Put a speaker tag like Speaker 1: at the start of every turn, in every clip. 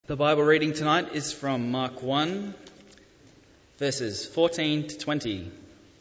Speaker 1: The Bible reading tonight is from Mark 1, verses 14 to 20.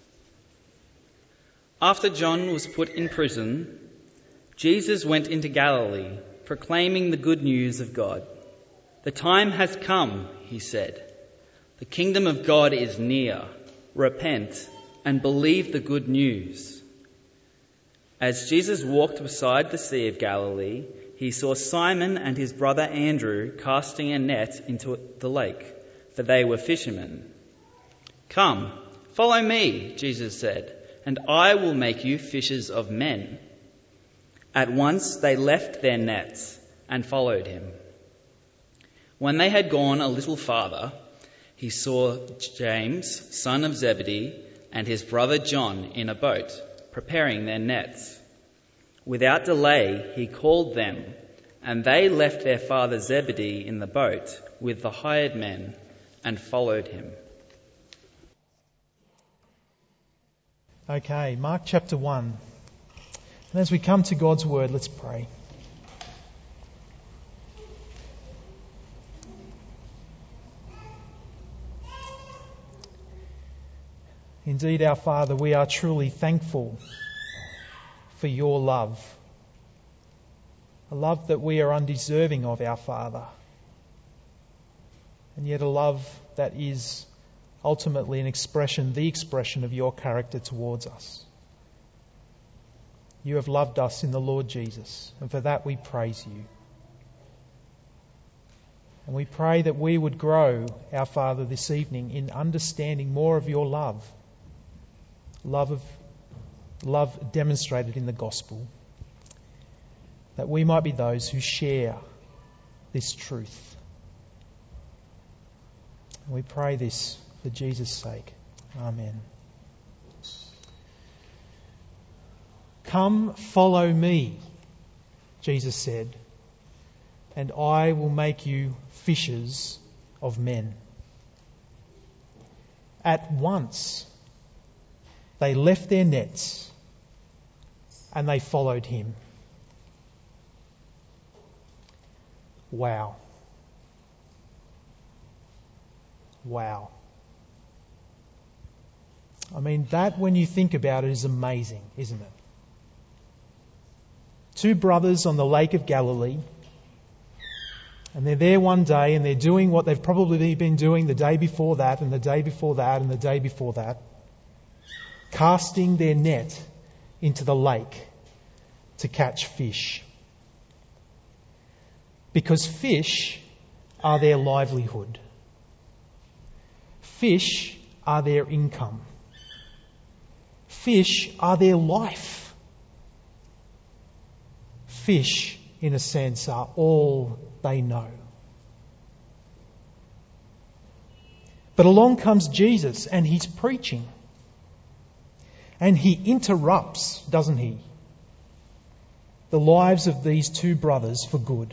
Speaker 1: After John was put in prison, Jesus went into Galilee, proclaiming the good news of God. "The time has come," he said. "The kingdom of God is near. Repent and believe the good news." As Jesus walked beside the Sea of Galilee, he saw Simon and his brother Andrew casting a net into the lake, for they were fishermen. "Come, follow me," Jesus said, "and I will make you fishers of men." At once they left their nets and followed him. When they had gone a little farther, he saw James, son of Zebedee, and his brother John in a boat, preparing their nets. Without delay, he called them, and they left their father Zebedee in the boat with the hired men and followed him.
Speaker 2: Okay, Mark chapter 1. And as we come to God's word, let's pray. Indeed, our Father, we are truly thankful for your love, a love that we are undeserving of, our Father, and yet a love that is ultimately the expression of your character towards us. You have loved us in the Lord Jesus, and for that we praise you. And we pray that we would grow, our Father, this evening in understanding more of your love demonstrated in the gospel, that we might be those who share this truth. And we pray this for Jesus' sake. Amen. "Come, follow me," Jesus said, "and I will make you fishers of men." At once they left their nets and they followed him. Wow. Wow. I mean, that, when you think about it, is amazing, isn't it? Two brothers on the Lake of Galilee, and they're there one day and they're doing what they've probably been doing the day before that and the day before that and the day before that, casting their net into the lake to catch fish. Because fish are their livelihood. Fish are their income. Fish are their life. Fish, in a sense, are all they know. But along comes Jesus and he's preaching. And he interrupts, doesn't he, the lives of these two brothers for good.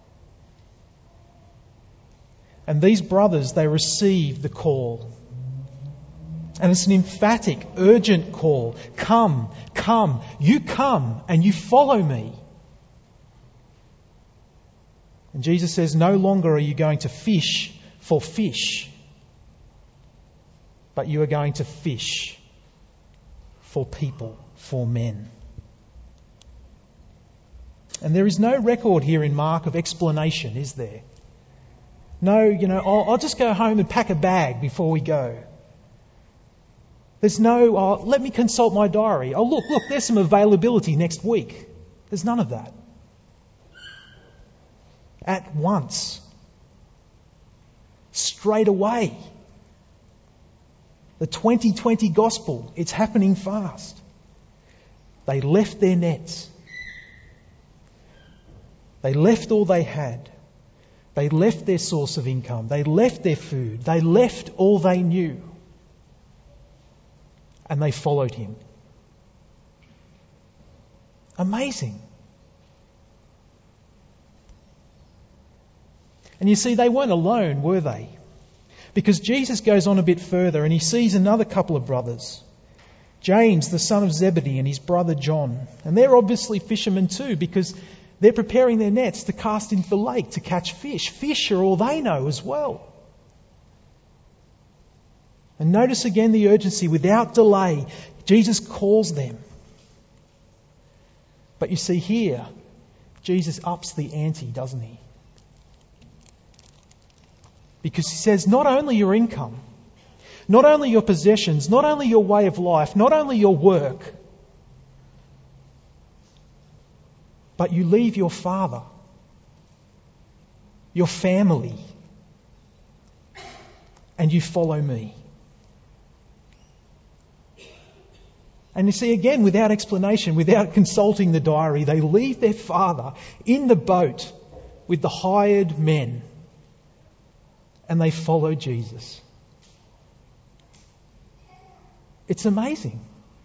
Speaker 2: And these brothers, they receive the call. And it's an emphatic, urgent call. Come, come, you come and you follow me. And Jesus says, no longer are you going to fish for fish, but you are going to fish for people, for men. And there is no record here in Mark of explanation, is there? No, I'll just go home and pack a bag before we go. There's no, let me consult my diary. Oh, look, there's some availability next week. There's none of that. At once. Straight away. The 2020 gospel, it's happening fast. They left their nets. They left all they had. They left their source of income. They left their food. They left all they knew. And they followed him. Amazing. And you see, they weren't alone, were they? Because Jesus goes on a bit further and he sees another couple of brothers. James, the son of Zebedee, and his brother John. And they're obviously fishermen too, because They're preparing their nets to cast into the lake to catch fish. Fish are all they know as well. And notice again the urgency. Without delay, Jesus calls them. But you see here, Jesus ups the ante, doesn't he? Because he says, not only your income, not only your possessions, not only your way of life, not only your work, but you leave your father, your family, and you follow me. And you see, again, without explanation, without consulting the diary, they leave their father in the boat with the hired men, and they follow Jesus. It's amazing.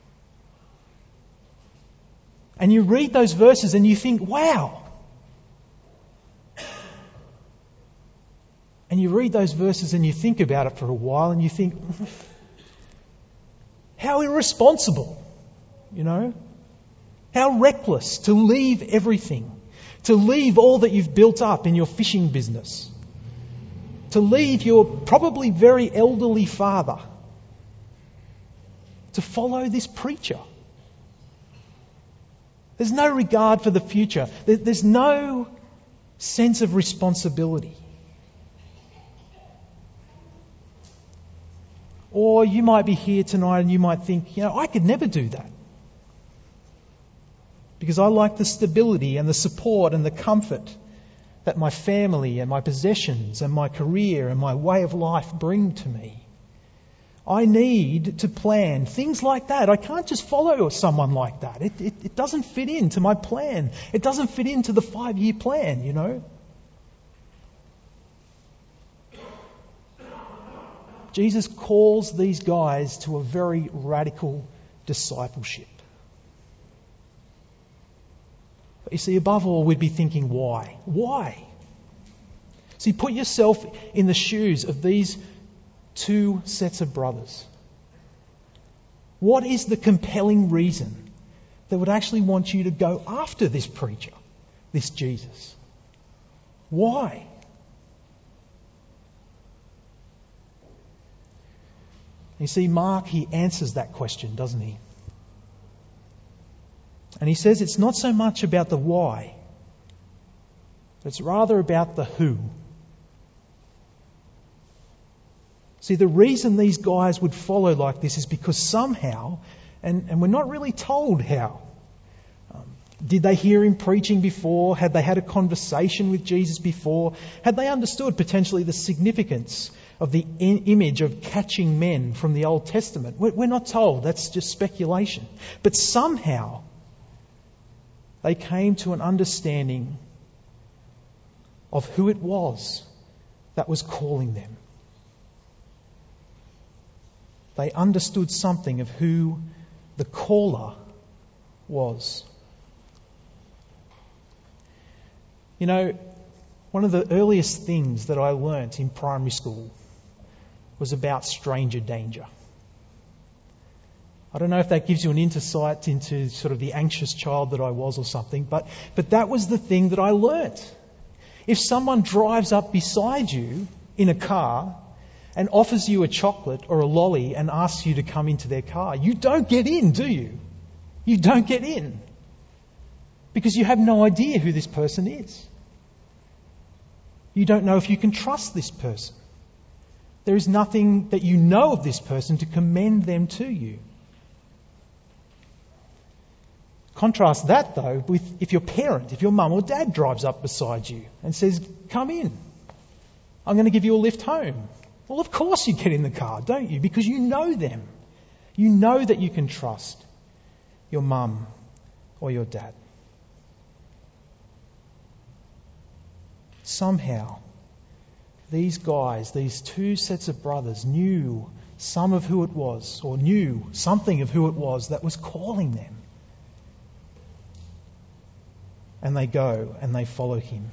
Speaker 2: And you read those verses and you think, wow. And you read those verses and you think about it for a while and you think, how irresponsible, How reckless to leave everything, to leave all that you've built up in your fishing business, to leave your probably very elderly father, to follow this preacher. There's no regard for the future. There's no sense of responsibility. Or you might be here tonight and you might think, I could never do that. Because I like the stability and the support and the comfort that my family and my possessions and my career and my way of life bring to me. I need to plan things like that. I can't just follow someone like that. It doesn't fit into my plan. It doesn't fit into the 5-year plan, Jesus calls these guys to a very radical discipleship. But you see, above all, we'd be thinking, why? Why? See, put yourself in the shoes of these 2 sets of brothers. What is the compelling reason that would actually want you to go after this preacher, this Jesus? Why? You see, Mark, he answers that question, doesn't he? And he says it's not so much about the why, it's rather about the who. See, the reason these guys would follow like this is because somehow, and we're not really told how, did they hear him preaching before? Had they had a conversation with Jesus before? Had they understood potentially the significance of the image of catching men from the Old Testament? We're not told. That's just speculation. But somehow they came to an understanding of who it was that was calling them. They understood something of who the caller was. One of the earliest things that I learnt in primary school was about stranger danger. I don't know if that gives you an insight into sort of the anxious child that I was or something, but that was the thing that I learnt. If someone drives up beside you in a car and offers you a chocolate or a lolly and asks you to come into their car, you don't get in, do you? You don't get in. Because you have no idea who this person is. You don't know if you can trust this person. There is nothing that you know of this person to commend them to you. Contrast that, though, with if your mum or dad drives up beside you and says, come in, I'm going to give you a lift home. Well, of course you get in the car, don't you? Because you know them. You know that you can trust your mum or your dad. Somehow, these guys, these 2 sets of brothers, knew some of who it was, or knew something of who it was that was calling them. And they go and they follow him.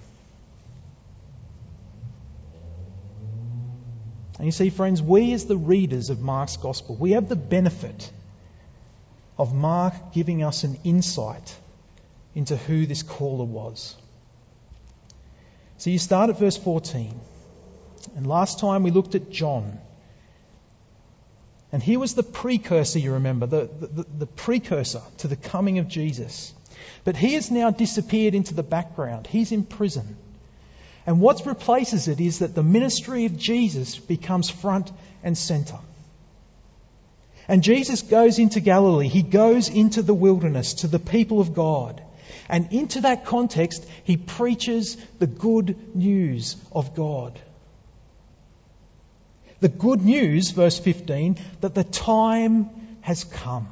Speaker 2: And you see, friends, we as the readers of Mark's Gospel, we have the benefit of Mark giving us an insight into who this caller was. So you start at verse 14. And last time we looked at John. And he was the precursor, you remember, the precursor to the coming of Jesus. But he has now disappeared into the background. He's in prison. And what replaces it is that the ministry of Jesus becomes front and centre. And Jesus goes into Galilee. He goes into the wilderness to the people of God. And into that context, he preaches the good news of God. The good news, verse 15, that the time has come.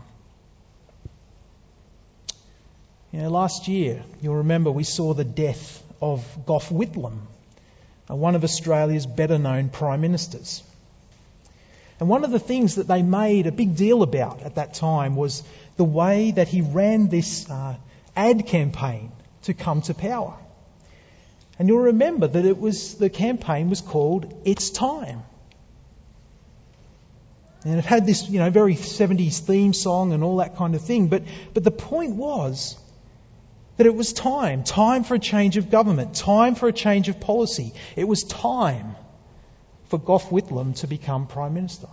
Speaker 2: Last year, you'll remember we saw the death of Gough Whitlam, one of Australia's better-known prime ministers. And one of the things that they made a big deal about at that time was the way that he ran this ad campaign to come to power. And you'll remember that the campaign was called It's Time. And it had this, very 70s theme song and all that kind of thing. But the point was that it was time for a change of government, time for a change of policy. It was time for Gough Whitlam to become Prime Minister.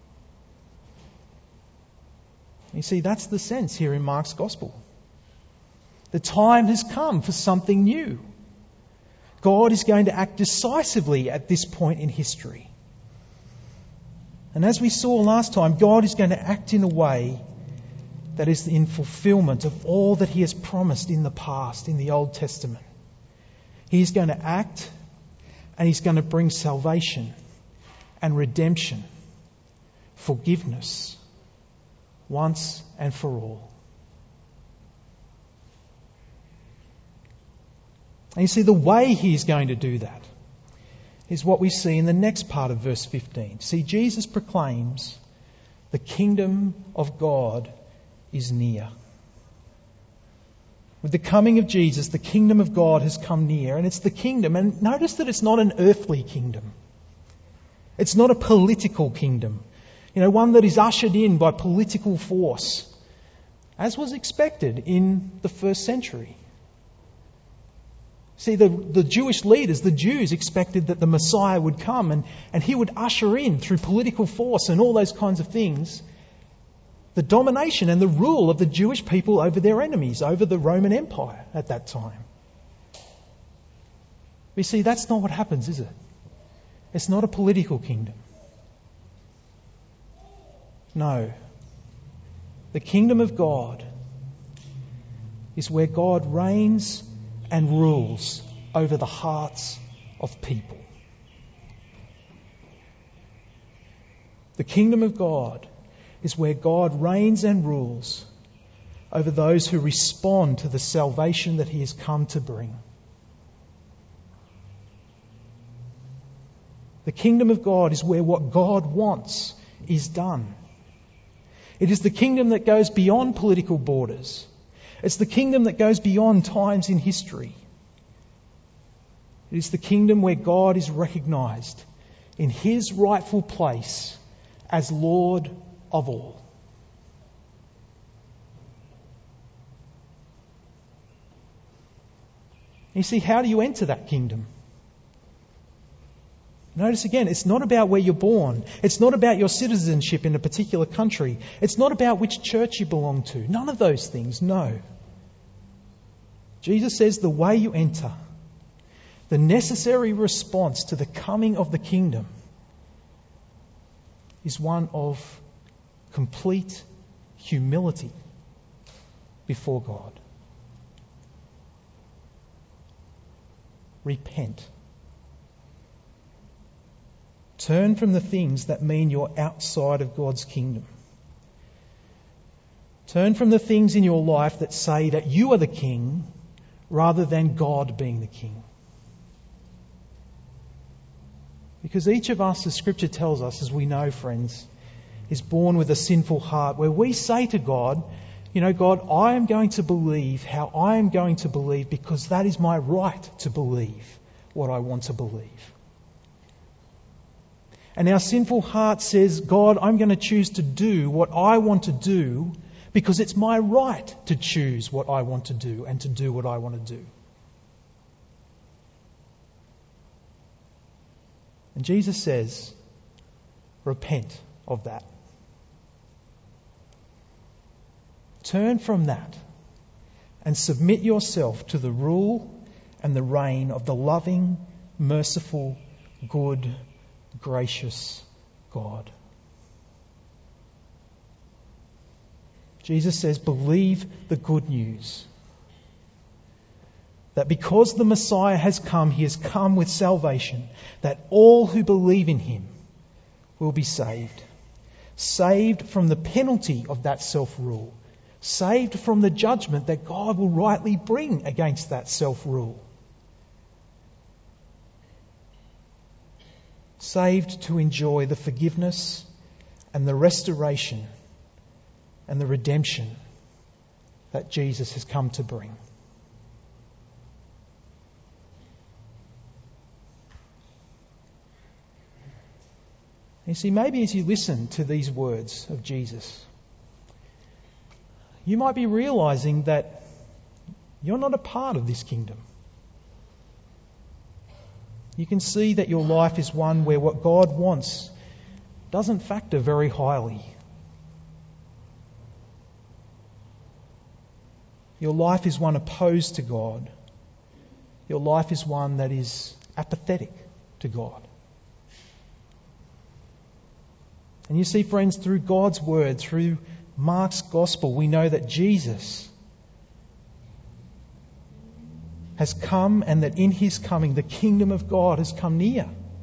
Speaker 2: You see, that's the sense here in Mark's Gospel. The time has come for something new. God is going to act decisively at this point in history. And as we saw last time, God is going to act in a way that is in fulfillment of all that He has promised in the past, in the Old Testament. He's going to act and He's going to bring salvation and redemption, forgiveness, once and for all. And you see, the way He's going to do that is what we see in the next part of verse 15. See, Jesus proclaims the kingdom of God is near. With the coming of Jesus, the kingdom of God has come near, and it's the kingdom. And notice that it's not an earthly kingdom. It's not a political kingdom, one that is ushered in by political force, as was expected in the first century. See, the Jewish leaders, the Jews, expected that the Messiah would come and He would usher in through political force and all those kinds of things the domination and the rule of the Jewish people over their enemies, over the Roman Empire at that time. You see, that's not what happens, is it? It's not a political kingdom. No. The kingdom of God is where God reigns and rules over the hearts of people. The kingdom of God is where God reigns and rules over those who respond to the salvation that He has come to bring. The kingdom of God is where what God wants is done. It is the kingdom that goes beyond political borders. It's the kingdom that goes beyond times in history. It is the kingdom where God is recognised in His rightful place as Lord of all. You see, how do you enter that kingdom? Notice again, it's not about where you're born. It's not about your citizenship in a particular country. It's not about which church you belong to. None of those things, no. Jesus says the way you enter, the necessary response to the coming of the kingdom, is one of complete humility before God. Repent. Turn from the things that mean you're outside of God's kingdom. Turn from the things in your life that say that you are the king rather than God being the king. Because each of us, as Scripture tells us, as we know, friends, is born with a sinful heart where we say to God, God, I am going to believe how I am going to believe because that is my right to believe what I want to believe. And our sinful heart says, God, I'm going to choose to do what I want to do because it's my right to choose what I want to do and to do what I want to do. And Jesus says, repent of that. Turn from that and submit yourself to the rule and the reign of the loving, merciful, good, gracious God. Jesus says, believe the good news. That because the Messiah has come, he has come with salvation, that all who believe in him will be saved. Saved from the penalty of that self-rule. Saved from the judgment that God will rightly bring against that self-rule. Saved to enjoy the forgiveness and the restoration and the redemption that Jesus has come to bring. You see, maybe as you listen to these words of Jesus, you might be realising that you're not a part of this kingdom. You can see that your life is one where what God wants doesn't factor very highly. Your life is one opposed to God. Your life is one that is apathetic to God. And you see, friends, through God's word, through Mark's gospel, we know that Jesus has come and that in his coming, the kingdom of God has come near.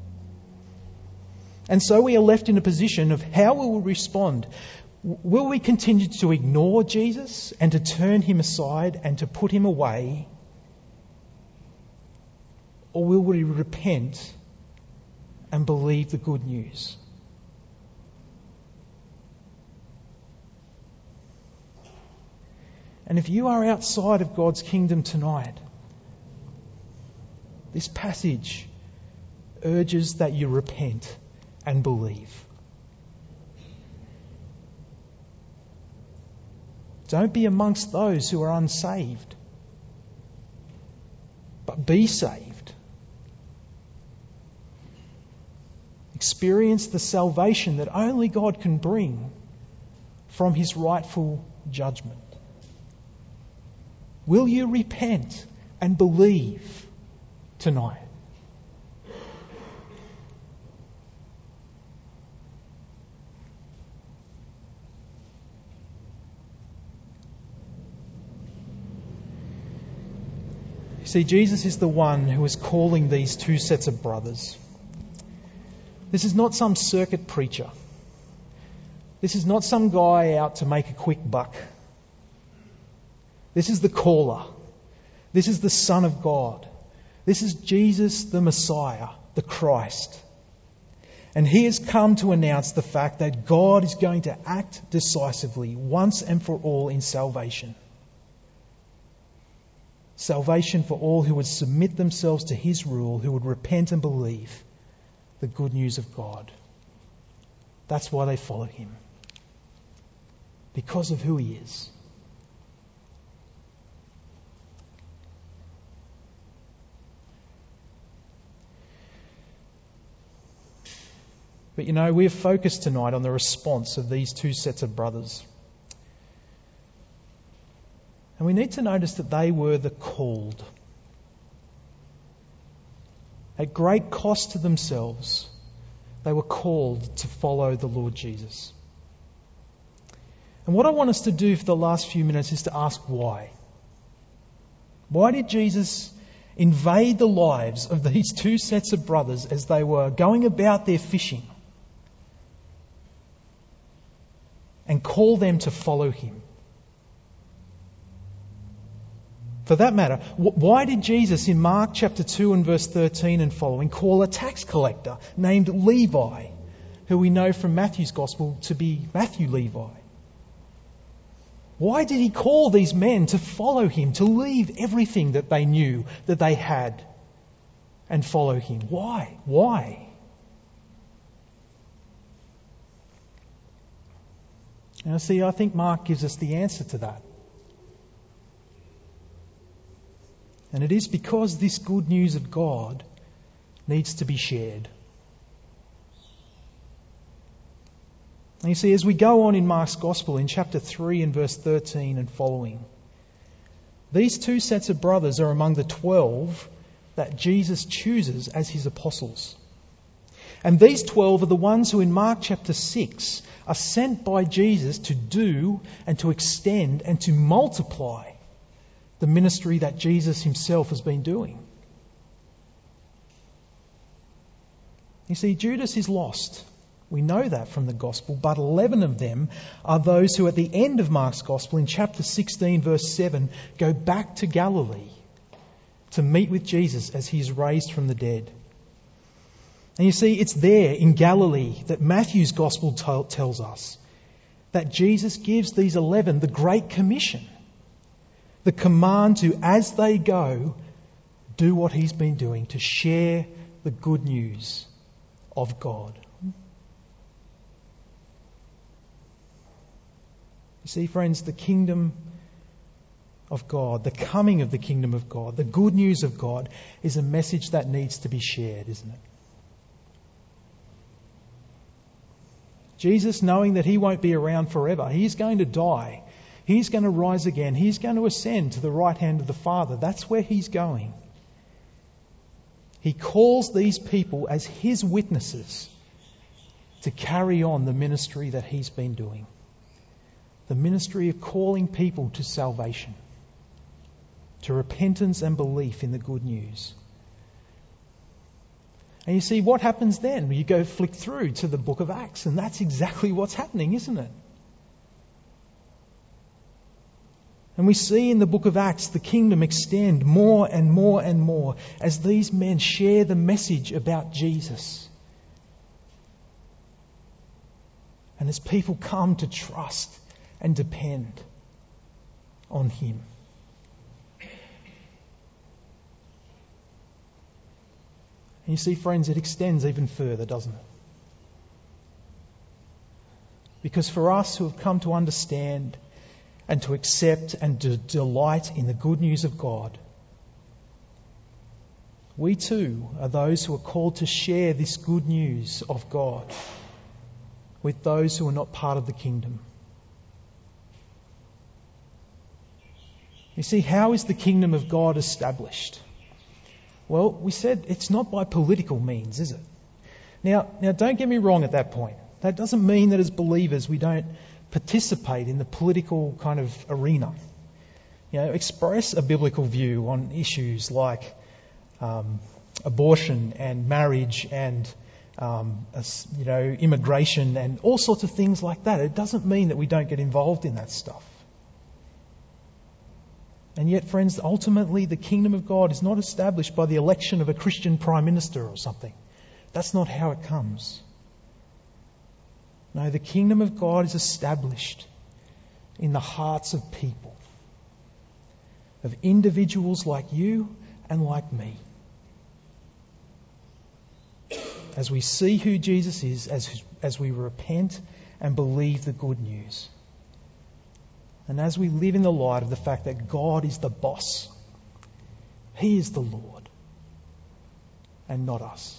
Speaker 2: And so we are left in a position of how we will respond. Will we continue to ignore Jesus and to turn him aside and to put him away? Or will we repent and believe the good news? And if you are outside of God's kingdom tonight, this passage urges that you repent and believe. Don't be amongst those who are unsaved, but be saved. Experience the salvation that only God can bring from his rightful judgment. Will you repent and believe tonight? You see, Jesus is the one who is calling these two sets of brothers. This is not some circuit preacher. This is not some guy out to make a quick buck. This is the caller. This is the Son of God. This is Jesus, the Messiah, the Christ. And he has come to announce the fact that God is going to act decisively once and for all in salvation. Salvation for all who would submit themselves to his rule, who would repent and believe the good news of God. That's why they followed him. Because of who he is. But you know, we're focused tonight on the response of these two sets of brothers. And we need to notice that they were the called. At great cost to themselves, they were called to follow the Lord Jesus. And what I want us to do for the last few minutes is to ask why. Why did Jesus invade the lives of these two sets of brothers as they were going about their fishing and call them to follow him? For that matter, why did Jesus in Mark chapter 2 and verse 13 and following call a tax collector named Levi, who we know from Matthew's Gospel to be Matthew Levi? Why did he call these men to follow him, to leave everything that they knew, that they had, and follow him? Why? Why? Now see, I think Mark gives us the answer to that. And it is because this good news of God needs to be shared. And you see, as we go on in Mark's Gospel in chapter 3 and verse 13 and following, these two sets of brothers are among the 12 that Jesus chooses as his apostles. And these 12 are the ones who in Mark chapter 6 are sent by Jesus to do and to extend and to multiply the ministry that Jesus himself has been doing. You see, Judas is lost. We know that from the Gospel, but 11 of them are those who at the end of Mark's Gospel in chapter 16 verse 7 go back to Galilee to meet with Jesus as he is raised from the dead. And you see, it's there in Galilee that Matthew's Gospel tells us that Jesus gives these 11 the Great Commission, the command to, as they go, do what he's been doing, to share the good news of God. You see, friends, the kingdom of God, the coming of the kingdom of God, the good news of God is a message that needs to be shared, isn't it? Jesus, knowing that he won't be around forever, he's going to die. He's going to rise again. He's going to ascend to the right hand of the Father. That's where he's going. He calls these people as his witnesses to carry on the ministry that he's been doing. The ministry of calling people to salvation, to repentance and belief in the good news. And you see, what happens then? You go flick through to the book of Acts, and that's exactly what's happening, isn't it? And we see in the book of Acts the kingdom extend more and more and more as these men share the message about Jesus. And as people come to trust and depend on him. And you see, friends, it extends even further, doesn't it? Because for us who have come to understand and to accept and to delight in the good news of God, we too are those who are called to share this good news of God with those who are not part of the kingdom. You see, how is the kingdom of God established? Well, we said it's not by political means, is it? Now, don't get me wrong at that point. That doesn't mean that as believers we don't participate in the political kind of arena. Express a biblical view on issues like abortion and marriage and immigration and all sorts of things like that. It doesn't mean that we don't get involved in that stuff. And yet, friends, ultimately the kingdom of God is not established by the election of a Christian prime minister or something. That's not how it comes. No, the kingdom of God is established in the hearts of people, of individuals like you and like me. As we see who Jesus is, as we repent and believe the good news. And as we live in the light of the fact that God is the boss, he is the Lord, and not us.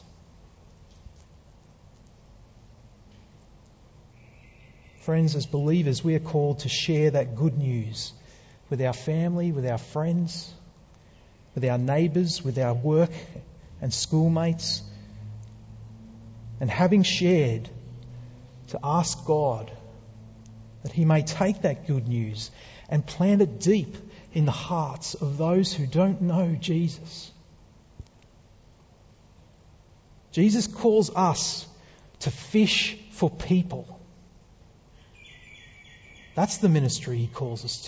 Speaker 2: Friends, as believers, we are called to share that good news with our family, with our friends, with our neighbours, with our work and schoolmates. And having shared, to ask God that he may take that good news and plant it deep in the hearts of those who don't know Jesus. Jesus calls us to fish for people. That's the ministry he calls us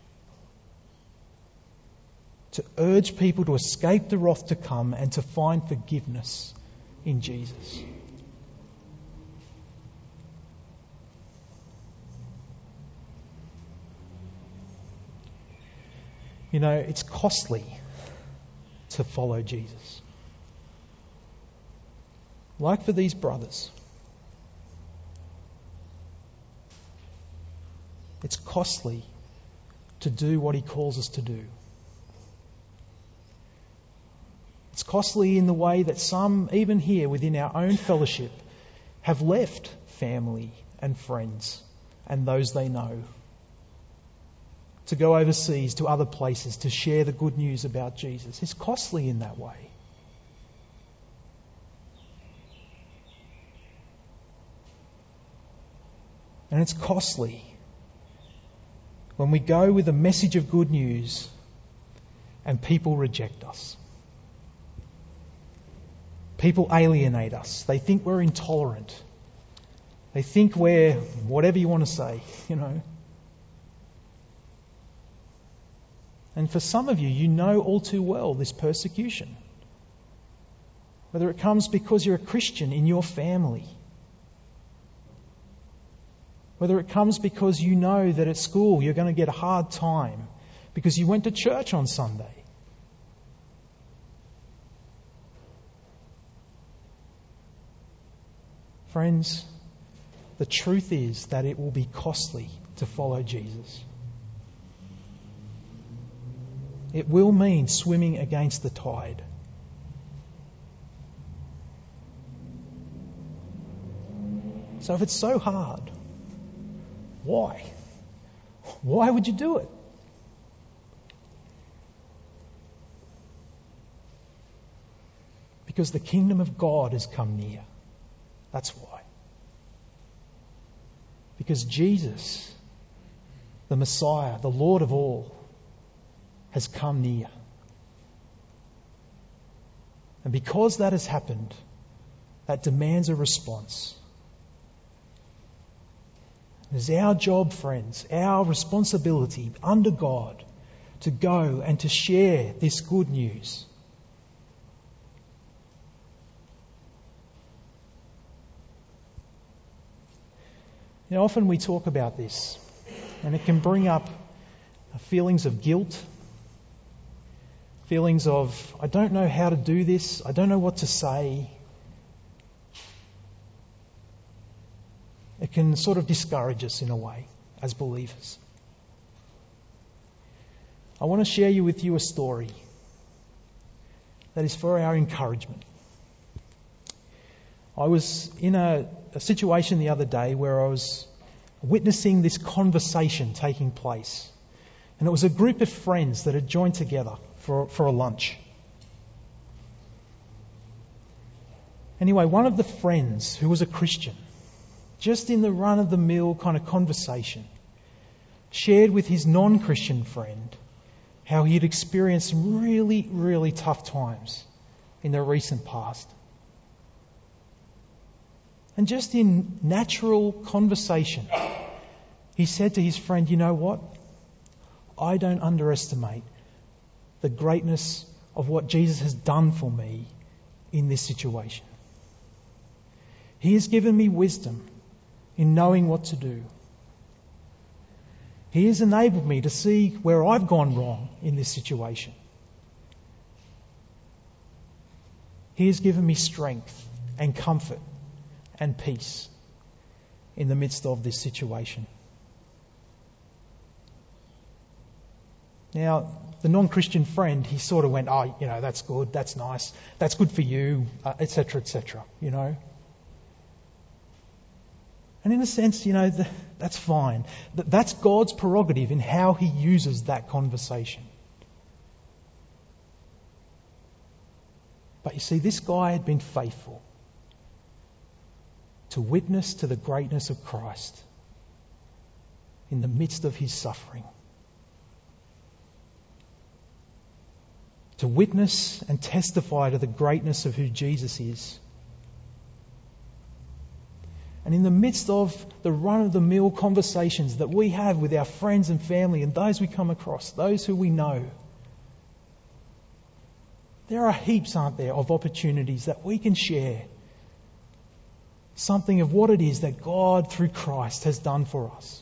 Speaker 2: to urge people to escape the wrath to come and to find forgiveness in Jesus. It's costly to follow Jesus. Like for these brothers. It's costly to do what he calls us to do. It's costly in the way that some, even here within our own fellowship, have left family and friends and those they know to go overseas to other places to share the good news about Jesus. It's costly in that way. And it's costly when we go with a message of good news and people reject us. People alienate us. They think we're intolerant. They think we're whatever you want to say, And for some of you, you know all too well this persecution. Whether it comes because you're a Christian in your family, whether it comes because you know that at school you're going to get a hard time because you went to church on Sunday. Friends, the truth is that it will be costly to follow Jesus. It will mean swimming against the tide. So if it's so hard, why? Why would you do it? Because the kingdom of God has come near. That's why. Because Jesus, the Messiah, the Lord of all, has come near. And because that has happened, that demands a response. It is our job, friends, our responsibility under God to go and to share this good news. Often we talk about this, and it can bring up feelings of guilt, feelings of, I don't know how to do this, I don't know what to say. It can sort of discourage us in a way as believers. I want to share with you a story that is for our encouragement. I was in a situation the other day where I was witnessing this conversation taking place. And it was a group of friends that had joined together for a lunch. Anyway, one of the friends who was a Christian, just in the run-of-the-mill kind of conversation, shared with his non-Christian friend how he had experienced some really, really tough times in the recent past. And just in natural conversation, he said to his friend, you know what? I don't underestimate the greatness of what Jesus has done for me in this situation. He has given me wisdom in knowing what to do. He has enabled me to see where I've gone wrong in this situation. He has given me strength and comfort and peace in the midst of this situation. Now, the non-Christian friend, he sort of went, that's good, that's nice, that's good for you, etc., etc., And in a sense, that's fine. That's God's prerogative in how he uses that conversation. But you see, this guy had been faithful to witness to the greatness of Christ in the midst of his suffering. To witness and testify to the greatness of who Jesus is. And in the midst of the run-of-the-mill conversations that we have with our friends and family and those we come across, those who we know, there are heaps, aren't there, of opportunities that we can share something of what it is that God, through Christ, has done for us.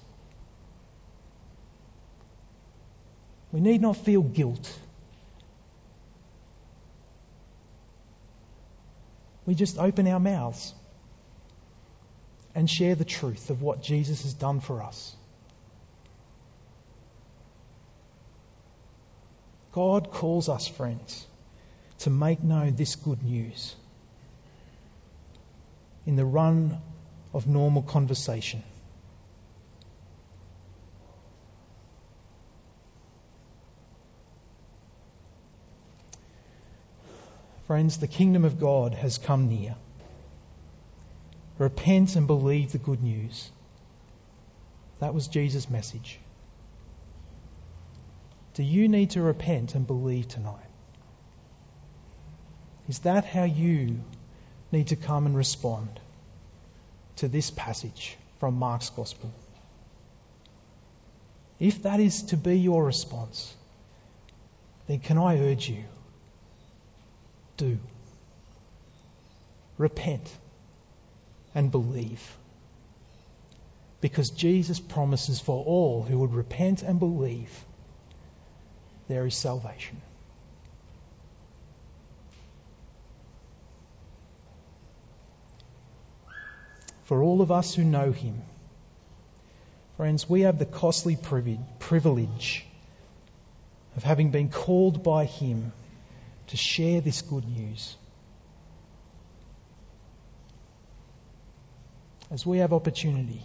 Speaker 2: We need not feel guilt. We just open our mouths and share the truth of what Jesus has done for us. God calls us, friends, to make known this good news in the run of normal conversation. Friends, the kingdom of God has come near. Repent and believe the good news. That was Jesus' message. Do you need to repent and believe tonight? Is that how you need to come and respond to this passage from Mark's Gospel? If that is to be your response, then can I urge you, do. Repent and believe. Because Jesus promises for all who would repent and believe, there is salvation. For all of us who know him, friends, we have the costly privilege of having been called by him to share this good news. As we have opportunity,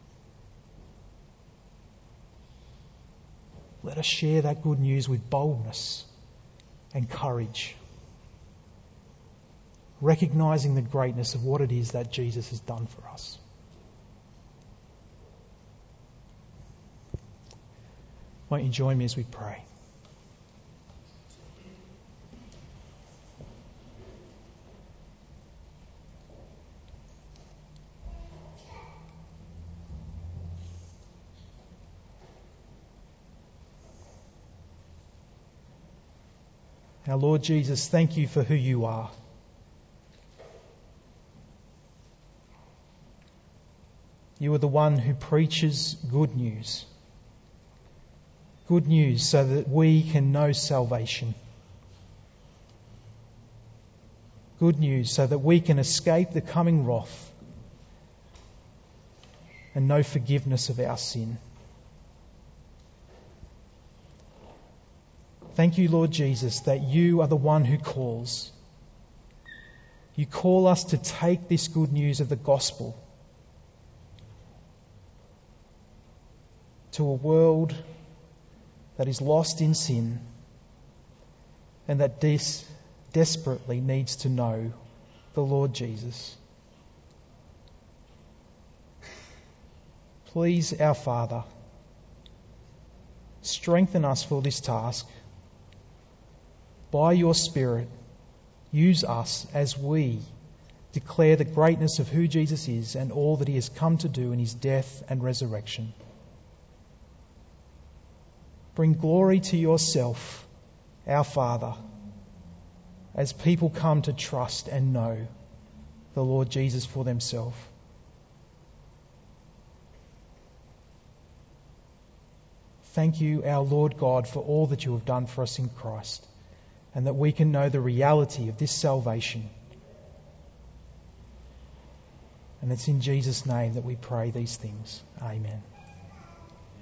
Speaker 2: let us share that good news with boldness and courage, recognizing the greatness of what it is that Jesus has done for us. Won't you join me as we pray? Our Lord Jesus, thank you for who you are. You are the one who preaches good news. Good news so that we can know salvation. Good news so that we can escape the coming wrath and know forgiveness of our sin. Thank you, Lord Jesus, that you are the one who calls. You call us to take this good news of the gospel to a world that is lost in sin and that desperately needs to know the Lord Jesus. Please, our Father, strengthen us for this task. By your Spirit, use us as we declare the greatness of who Jesus is and all that he has come to do in his death and resurrection. Bring glory to yourself, our Father, as people come to trust and know the Lord Jesus for themselves. Thank you, our Lord God, for all that you have done for us in Christ, and that we can know the reality of this salvation. And it's in Jesus' name that we pray these things. Amen.